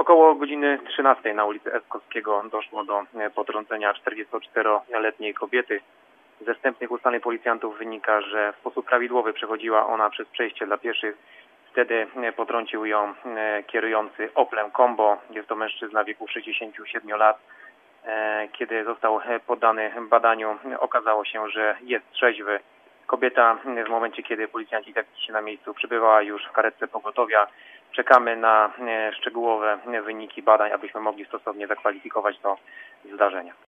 Około godziny 13 na ulicy Eskowskiego doszło do potrącenia 44-letniej kobiety. Ze wstępnych ustaleń policjantów wynika, że w sposób prawidłowy przechodziła ona przez przejście dla pieszych. Wtedy potrącił ją kierujący Oplem Combo. Jest to mężczyzna w wieku 67 lat. Kiedy został poddany badaniu, okazało się, że jest trzeźwy. Kobieta w momencie, kiedy policjanci zjawili się na miejscu, przybywała już w karetce pogotowia. Czekamy na szczegółowe wyniki badań, abyśmy mogli stosownie zakwalifikować to zdarzenie.